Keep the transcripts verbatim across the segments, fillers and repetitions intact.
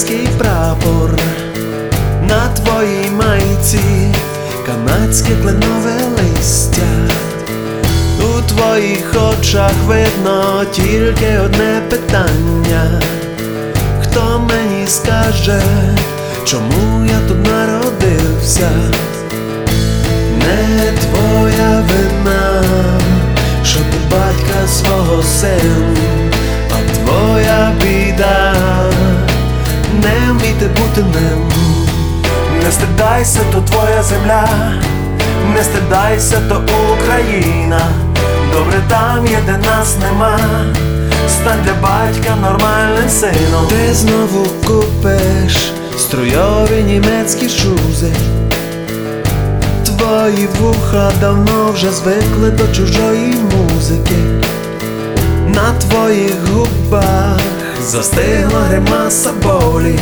канадський прапор, на твоїй майці канадське кленове листя. У твоїх очах видно тільки одне питання: хто мені скаже, чому я тут народився? Не твоя вина, що ти батька свого син, а твоя біда не вміти бути ним. Не стидайся, то твоя земля, не стидайся, то Україна. Добре там є, де нас нема, стань для батька нормальним сином. Ти знову купиш струйові німецькі шузи, твої вуха давно вже звикли до чужої музики. На твоїх губах застигла гримаса болі.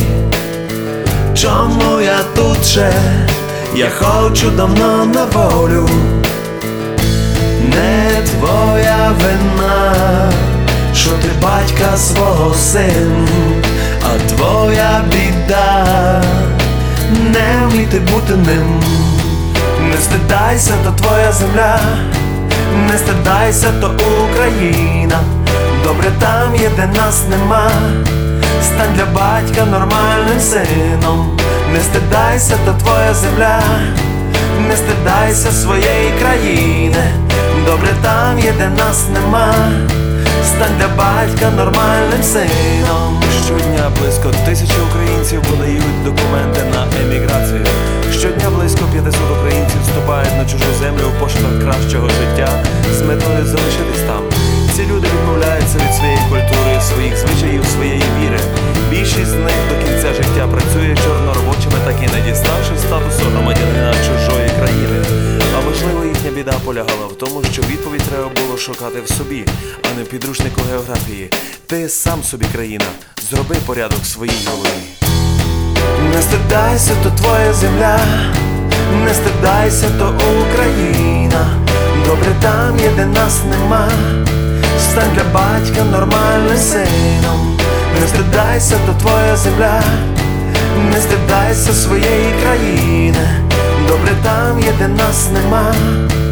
Чому я тут ще? Я хочу давно на волю. Не твоя вина, що ти батька свого син, а твоя біда не вміти бути ним. Не стидайся, то твоя земля, не стидайся, то Україна. Добре там є, де нас нема, стань для батька нормальним сином. Не стидайся, то твоя земля, не стидайся своєї країни. Добре там є, де нас нема, стань для батька нормальним сином. Щодня близько тисячі українців подають документи на еміграцію. Щодня близько п'ятсот українців вступають на чужу землю в пошуках кращого життя з метою залишитись там. Ці люди відмовляються від своєї культури, своїх звичаїв, своєї віри. Більшість з них до кінця життя працює чорноробочими, так і не діставши статусу громадянина чужої країни. А можливо, їхня біда полягала в тому, що відповідь треба було шукати в собі, а не в підручнику географії. Ти сам собі країна, зроби порядок в своїй голові. Не стидайся, то твоя земля, не стидайся, то Україна. Добре там є, де нас нема, стань для батька нормальним сином. Не стидайся, то твоя земля, не стидайся своєї країни. Добре там є, де нас нема,